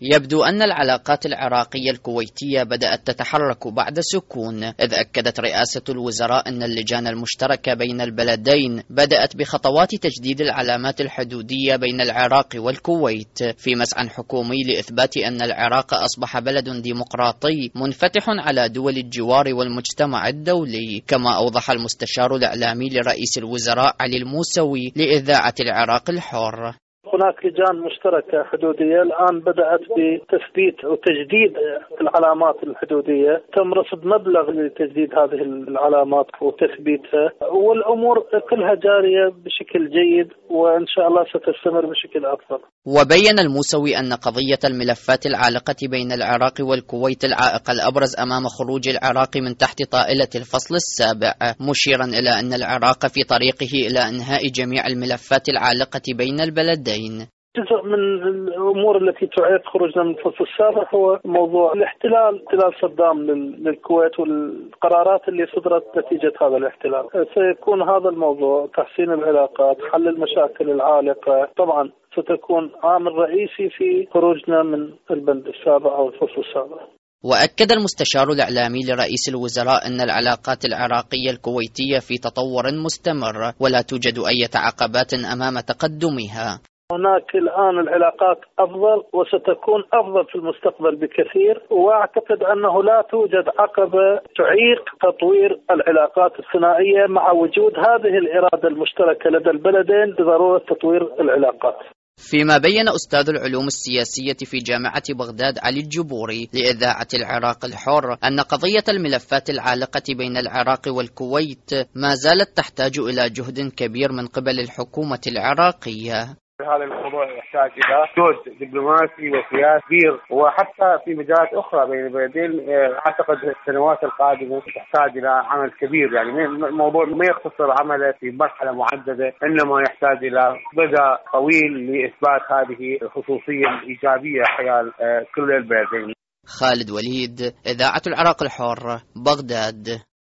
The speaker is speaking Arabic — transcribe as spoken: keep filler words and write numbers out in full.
يبدو أن العلاقات العراقية الكويتية بدأت تتحرك بعد سكون، إذ أكدت رئاسة الوزراء أن اللجان المشتركة بين البلدين بدأت بخطوات تجديد العلامات الحدودية بين العراق والكويت في مسعى حكومي لإثبات أن العراق أصبح بلد ديمقراطي منفتح على دول الجوار والمجتمع الدولي. كما أوضح المستشار الإعلامي لرئيس الوزراء علي الموسوي لإذاعة العراق الحر: هناك لجان مشتركة حدودية الآن بدأت بتثبيت وتجديد العلامات الحدودية، تم رصد مبلغ لتجديد هذه العلامات وتثبيتها، والأمور كلها جارية بشكل جيد وإن شاء الله ستستمر بشكل أفضل. وبين الموسوي أن قضية الملفات العالقة بين العراق والكويت العائق الأبرز أمام خروج العراق من تحت طائلة الفصل السابع، مشيرا إلى أن العراق في طريقه إلى إنهاء جميع الملفات العالقة بين البلدين. جزء من الأمور التي تعيق خروجنا من الفصل السابع هو موضوع الاحتلال، احتلال صدام للكويت والقرارات اللي صدرت نتيجة هذا الاحتلال. سيكون هذا الموضوع تحسين العلاقات، حل المشاكل العالقة، طبعا ستكون عامل رئيسي في خروجنا من البند السابع أو الفصل السابع. وأكد المستشار الإعلامي لرئيس الوزراء أن العلاقات العراقية الكويتية في تطور مستمر ولا توجد أي عقبات أمام تقدمها. هناك الآن العلاقات أفضل وستكون أفضل في المستقبل بكثير، وأعتقد أنه لا توجد عقبة تعيق تطوير العلاقات الثنائية مع وجود هذه الإرادة المشتركة لدى البلدين بضرورة تطوير العلاقات. فيما بين أستاذ العلوم السياسية في جامعة بغداد علي الجبوري لإذاعة العراق الحر أن قضية الملفات العالقة بين العراق والكويت ما زالت تحتاج إلى جهد كبير من قبل الحكومة العراقية. هذا الموضوع يحتاج إلى جهد دبلوماسي وسياسي كبير، وحتى في مجالات أخرى بين البلدين. أعتقد السنوات القادمة تحتاج إلى عمل كبير، يعني الموضوع ما يختصر عمله في مرحلة محددة، إنما يحتاج إلى مدى طويل لإثبات هذه الخصوصية الإيجابية حيال كل البلدين. خالد وليد، إذاعة العراق الحر، بغداد.